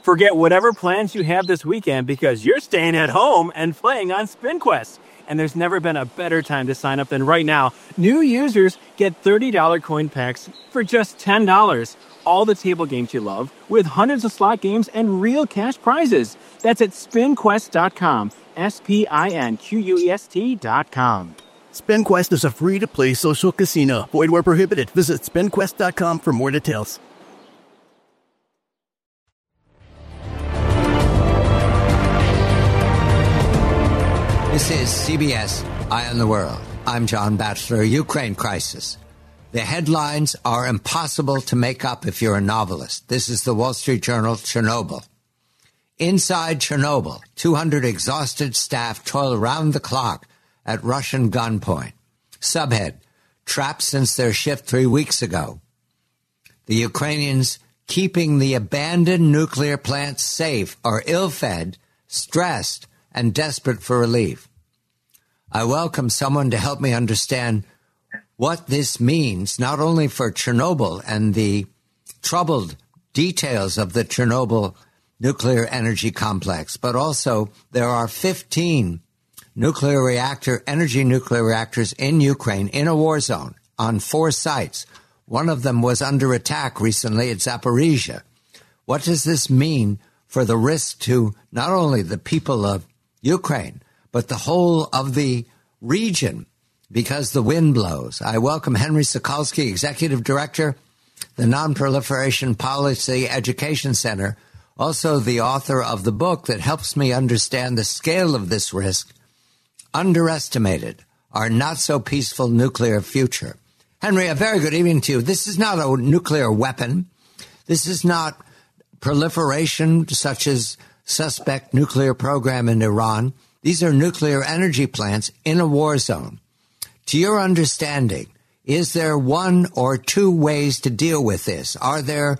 Forget whatever plans you have this weekend because you're staying at home and playing on SpinQuest. And there's never been a better time to sign up than right now. New users get $30 coin packs for just $10. All the table games you love with hundreds of slot games and real cash prizes. That's at spinquest.com. SPINQUEST.com. SpinQuest is a free-to-play social casino. Void where prohibited. Visit spinquest.com for more details. This is CBS Eye on the World. I'm John Batchelor. Ukraine crisis. The headlines are impossible to make up if you're a novelist. This is the Wall Street Journal, Chernobyl. Inside Chernobyl, 200 exhausted staff toil around the clock at Russian gunpoint. Subhead, trapped since their shift 3 weeks ago. The Ukrainians keeping the abandoned nuclear plants safe are ill-fed, stressed, and desperate for relief. I welcome someone to help me understand what this means, not only for Chernobyl and the troubled details of the Chernobyl nuclear energy complex, but also there are 15 energy nuclear reactors in Ukraine in a war zone on 4 sites. One of them was under attack recently at Zaporizhia. What does this mean for the risk to not only the people of Ukraine, but the whole of the region because the wind blows? I welcome Henry Sokolsky, Executive Director, the Non-Proliferation Policy Education Center, also the author of the book that helps me understand the scale of this risk, Underestimated, Our Not-So-Peaceful Nuclear Future. Henry, a very good evening to you. This is not a nuclear weapon. This is not proliferation such as suspect nuclear program in Iran. These are nuclear energy plants in a war zone. To your understanding, is there one or two ways to deal with this? Are there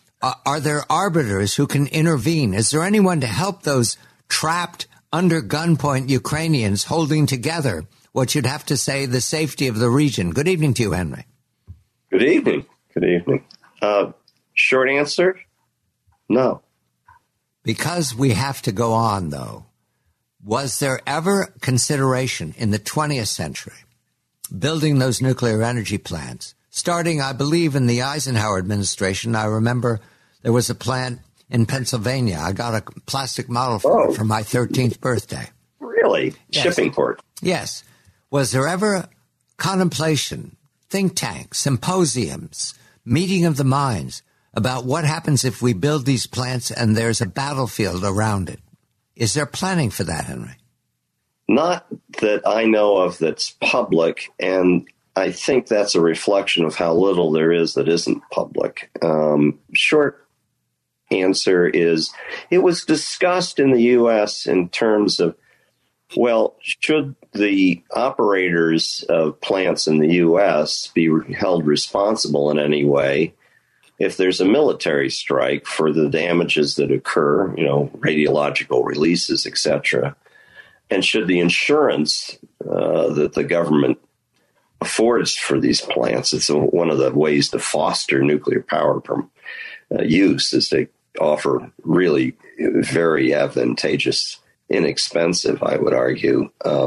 arbiters who can intervene? Is there anyone to help those trapped under gunpoint Ukrainians holding together what you'd have to say the safety of the region? Good evening to you, Henry. Good evening. Good evening. Short answer, no. Because we have to go on, though, was there ever consideration in the 20th century building those nuclear energy plants? Starting, I believe, in the Eisenhower administration, I remember there was a plant in Pennsylvania. I got a plastic model for it for my 13th birthday. Really? Yes. Shipping port? Yes. Was there ever contemplation, think tanks, symposiums, meeting of the minds about what happens if we build these plants and there's a battlefield around it? Is there planning for that, Henry? Not that I know of that's public, and I think that's a reflection of how little there is that isn't public. Short answer is it was discussed in the U.S. in terms of, well, should the operators of plants in the U.S. be held responsible in any way if there's a military strike for the damages that occur, radiological releases, etc.? And should the insurance that the government affords for these plants, it's one of the ways to foster nuclear power use, is they offer really very advantageous, inexpensive, I would argue,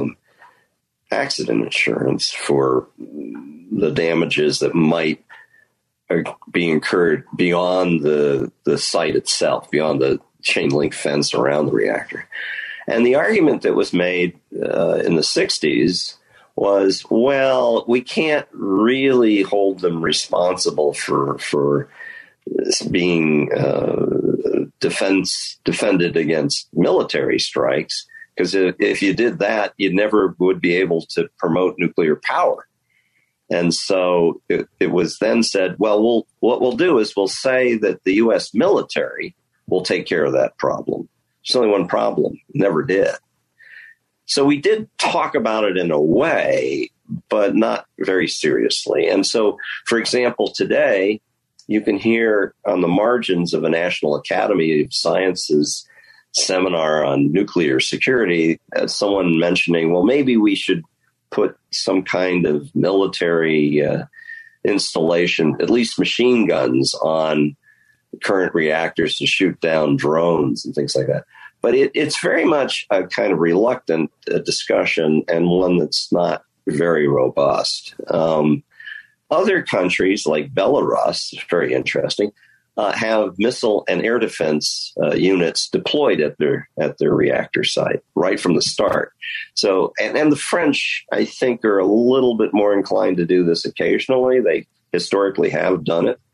accident insurance for the damages that might be incurred beyond the site itself, beyond the chain link fence around the reactor. And the argument that was made in the 60s was, well, we can't really hold them responsible for being defended against military strikes, because if you did that, you never would be able to promote nuclear power. And so it was then said, well, what we'll do is we'll say that the U.S. military will take care of that problem. There's only one problem, never did. So we did talk about it in a way, but not very seriously. And so, for example, today, you can hear on the margins of a National Academy of Sciences seminar on nuclear security, someone mentioning, well, maybe we should put some kind of military installation, at least machine guns, on current reactors to shoot down drones and things like that. But it's very much a kind of reluctant discussion, and one that's not very robust. Other countries like Belarus, very interesting, have missile and air defense units deployed at their reactor site right from the start. So, and the French, I think, are a little bit more inclined to do this occasionally. They historically have done it.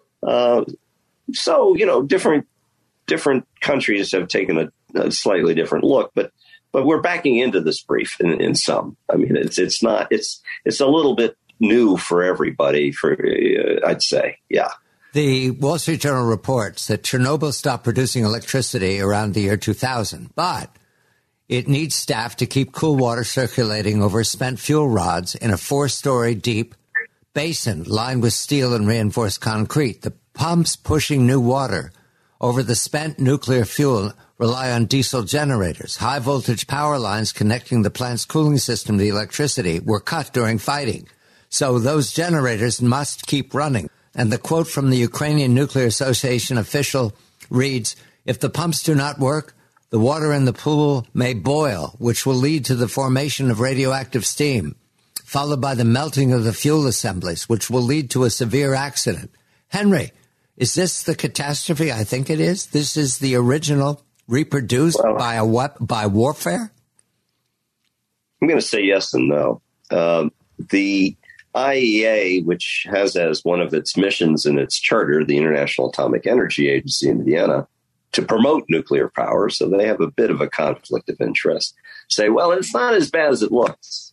So, different countries have taken a slightly different look, but we're backing into this brief in some. I mean, it's a little bit new for everybody. I'd say, yeah. The Wall Street Journal reports that Chernobyl stopped producing electricity around the year 2000, but it needs staff to keep cool water circulating over spent fuel rods in a 4-story deep basin lined with steel and reinforced concrete. The pumps pushing new water over the spent nuclear fuel rely on diesel generators. High voltage power lines connecting the plant's cooling system to the electricity were cut during fighting. So those generators must keep running. And the quote from the Ukrainian Nuclear Association official reads, "If the pumps do not work, the water in the pool may boil, which will lead to the formation of radioactive steam, followed by the melting of the fuel assemblies, which will lead to a severe accident." Henry, is this the catastrophe I think it is? This is the original reproduced by warfare? I'm going to say yes and no. The IAEA, which has as one of its missions in its charter the International Atomic Energy Agency in Vienna, to promote nuclear power, so they have a bit of a conflict of interest, say, well, it's not as bad as it looks.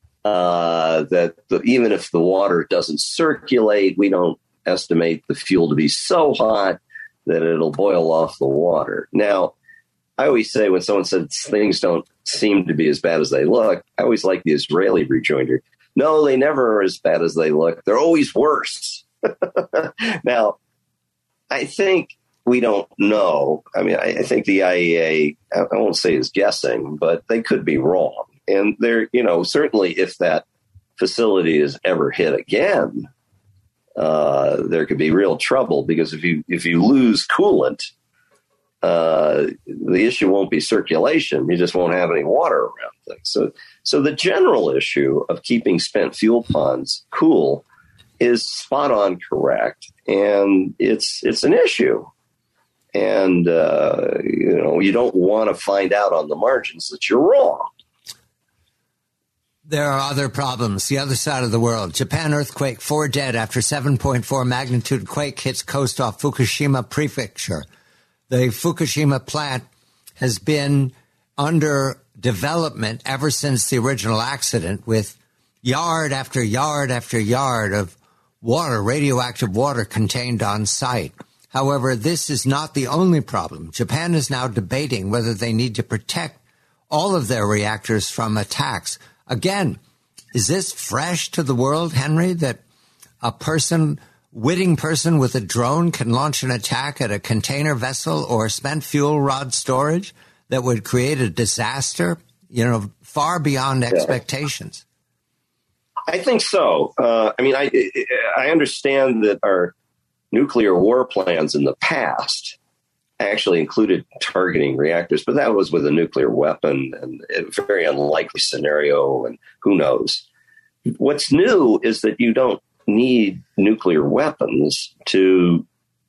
Even if the water doesn't circulate, we don't estimate the fuel to be so hot that it'll boil off the water. Now, I always say when someone says things don't seem to be as bad as they look, I always like the Israeli rejoinder. No, they never are as bad as they look. They're always worse. Now, I think we don't know. I mean, I think the IAEA, I won't say is guessing, but they could be wrong. And they're, certainly if that facility is ever hit again, there could be real trouble, because if you lose coolant, the issue won't be circulation. You just won't have any water around things. So the general issue of keeping spent fuel ponds cool is spot on correct, and it's an issue. And you don't want to find out on the margins that you're wrong. There are other problems. The other side of the world. Japan earthquake, 4 dead after 7.4 magnitude quake hits coast off Fukushima Prefecture. The Fukushima plant has been under development ever since the original accident, with yard after yard after yard of water, radioactive water contained on site. However, this is not the only problem. Japan is now debating whether they need to protect all of their reactors from attacks. Again, is this fresh to the world, Henry, that a witting person with a drone can launch an attack at a container vessel or spent fuel rod storage that would create a disaster, far beyond expectations? I think so. I understand that our nuclear war plans in the past actually included targeting reactors, but that was with a nuclear weapon and a very unlikely scenario, and who knows. What's new is that you don't need nuclear weapons to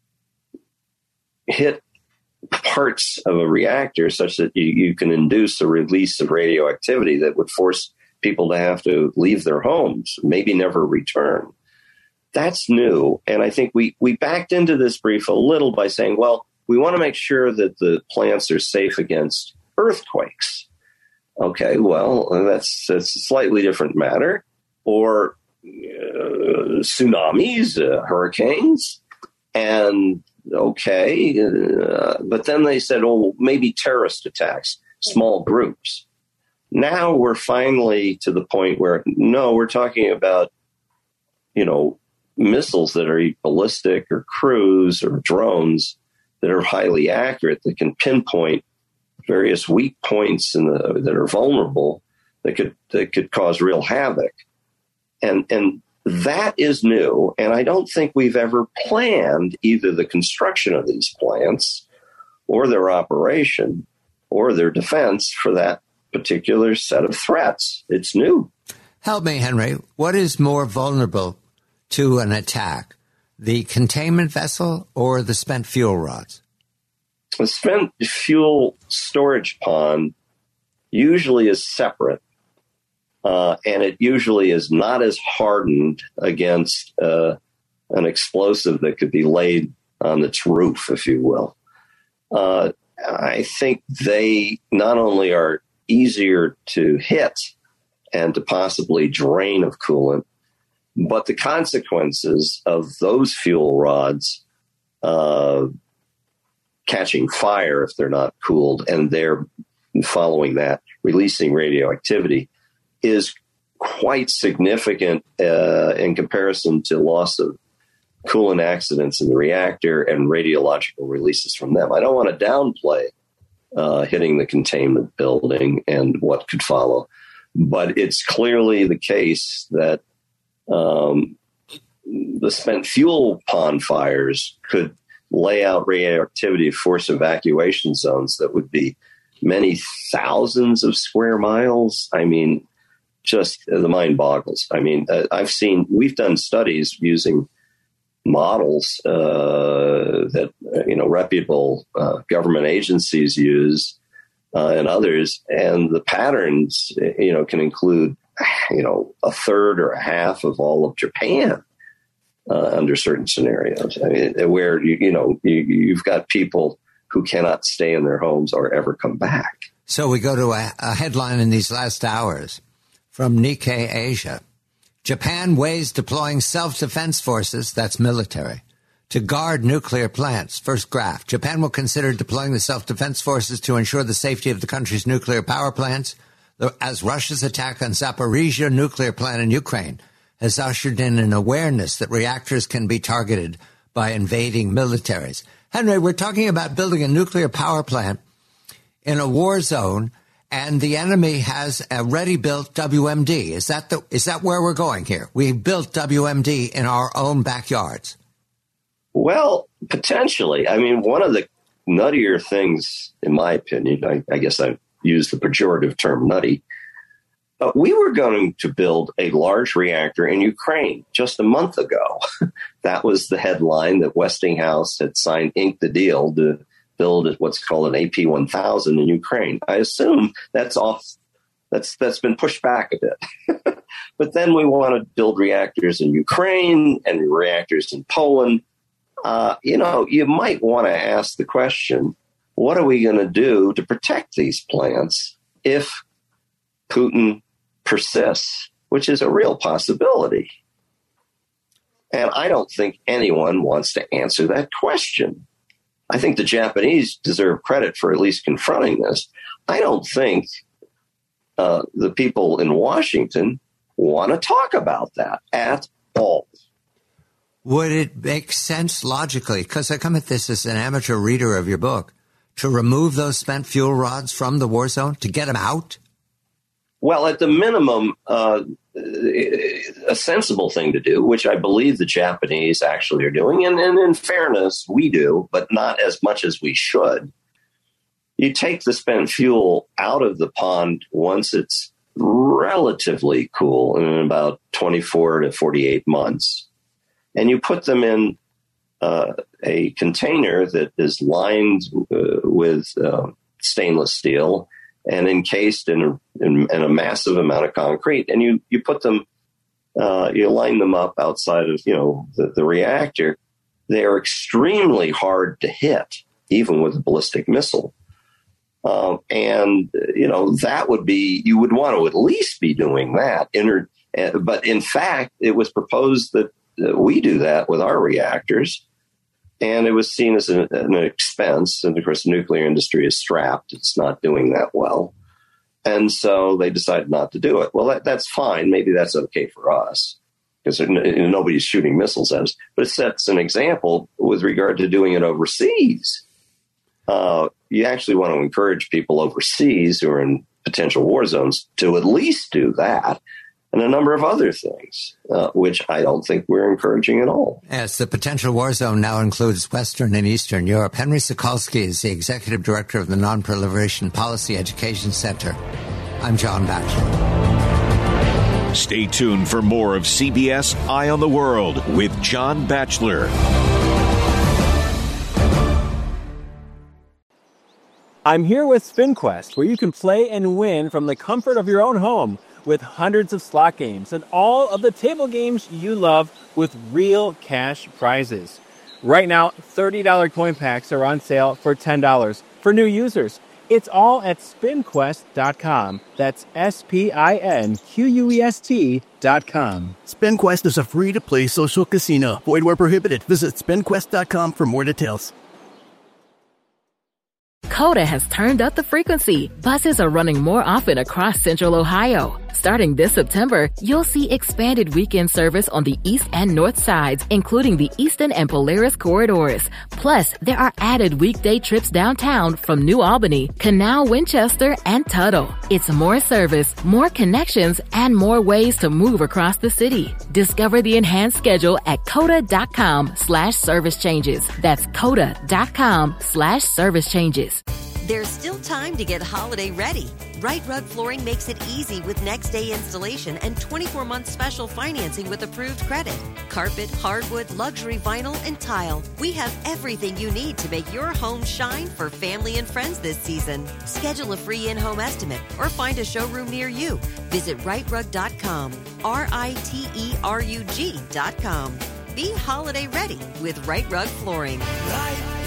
hit parts of a reactor such that you can induce a release of radioactivity that would force people to have to leave their homes, maybe never return. That's new. And I think we backed into this brief a little by saying, well, we want to make sure that the plants are safe against earthquakes. Okay, well, that's a slightly different matter. Or tsunamis, hurricanes. And okay, but then they said, oh, maybe terrorist attacks, small groups. Now we're finally to the point where, no, we're talking about, missiles that are ballistic or cruise or drones that are highly accurate, that can pinpoint various weak points that are vulnerable, that could cause real havoc. And that is new, and I don't think we've ever planned either the construction of these plants or their operation or their defense for that particular set of threats. It's new. Help me, Henry. What is more vulnerable to an attack, the containment vessel or the spent fuel rods? The spent fuel storage pond usually is separate, and it usually is not as hardened against an explosive that could be laid on its roof, if you will. I think they not only are easier to hit and to possibly drain of coolant, but the consequences of those fuel rods catching fire if they're not cooled, and they're following that releasing radioactivity, is quite significant in comparison to loss of coolant accidents in the reactor and radiological releases from them. I don't want to downplay hitting the containment building and what could follow, but it's clearly the case that the spent fuel pond fires could lay out radioactivity force evacuation zones that would be many thousands of square miles. I mean, just the mind boggles. I mean, we've done studies using models that, reputable government agencies use and others, and the patterns, can include, a third or a half of all of Japan. Under certain scenarios, I mean, where you've got people who cannot stay in their homes or ever come back. So we go to a headline in these last hours from Nikkei Asia. Japan weighs deploying self-defense forces, that's military, to guard nuclear plants. First graph. Japan will consider deploying the self-defense forces to ensure the safety of the country's nuclear power plants, as Russia's attack on Zaporizhzhia nuclear plant in Ukraine has ushered in an awareness that reactors can be targeted by invading militaries. Henry, we're talking about building a nuclear power plant in a war zone, and the enemy has a ready-built WMD. Is that where we're going here? We built WMD in our own backyards. Well, potentially. I mean, one of the nuttier things, in my opinion, I guess I used the pejorative term nutty, we were going to build a large reactor in Ukraine just a month ago. That was the headline that Westinghouse had inked the deal to build what's called an AP1000 in Ukraine. I assume that's off. That's been pushed back a bit. But then we want to build reactors in Ukraine and reactors in Poland. You might want to ask the question, what are we going to do to protect these plants if Putin persists, which is a real possibility? And I don't think anyone wants to answer that question. I think the Japanese deserve credit for at least confronting this. I don't think the people in Washington want to talk about that at all. Would it make sense logically, because I come at this as an amateur reader of your book, to remove those spent fuel rods from the war zone, to get them out? Well, at the minimum, a sensible thing to do, which I believe the Japanese actually are doing, and in fairness, we do, but not as much as we should. You take the spent fuel out of the pond once it's relatively cool, in about 24 to 48 months, and you put them in a container that is lined with stainless steel and encased in a massive amount of concrete. And you put them, you line them up outside of, the reactor. They're extremely hard to hit, even with a ballistic missile. That would be, you would want to at least be doing that. But in fact, it was proposed that we do that with our reactors. And it was seen as an expense. And of course, the nuclear industry is strapped. It's not doing that well. And so they decided not to do it. Well, that's fine. Maybe that's okay for us because nobody's shooting missiles at us. But it sets an example with regard to doing it overseas. You actually want to encourage people overseas who are in potential war zones to at least do that. and a number of other things, which I don't think we're encouraging at all. Yes, the potential war zone now includes Western and Eastern Europe. Henry Sokolsky is the executive director of the Non-Proliferation Policy Education Center. I'm John Batchelor. Stay tuned for more of CBS Eye on the World with John Batchelor. I'm here with SpinQuest, where you can play and win from the comfort of your own home with hundreds of slot games and all of the table games you love with real cash prizes. Right now, $30 coin packs are on sale for $10 for new users. It's all at SpinQuest.com. That's SpinQuest.com. SpinQuest is a free-to-play social casino. Void where prohibited. Visit SpinQuest.com for more details. Coda has turned up the frequency. Buses are running more often across Central Ohio. Starting this September, you'll see expanded weekend service on the east and north sides, including the Eastern and Polaris corridors. Plus, there are added weekday trips downtown from New Albany, Canal, Winchester, and Tuttle. It's more service, more connections, and more ways to move across the city. Discover the enhanced schedule at coda.com/service changes. That's coda.com/service changes. There's still time to get holiday ready. Right Rug Flooring makes it easy with next day installation and 24-month special financing with approved credit. Carpet, hardwood, luxury vinyl, and tile. We have everything you need to make your home shine for family and friends this season. Schedule a free in-home estimate or find a showroom near you. Visit rightrug.com, RITERUG.com. Be holiday ready with Right Rug Flooring. Right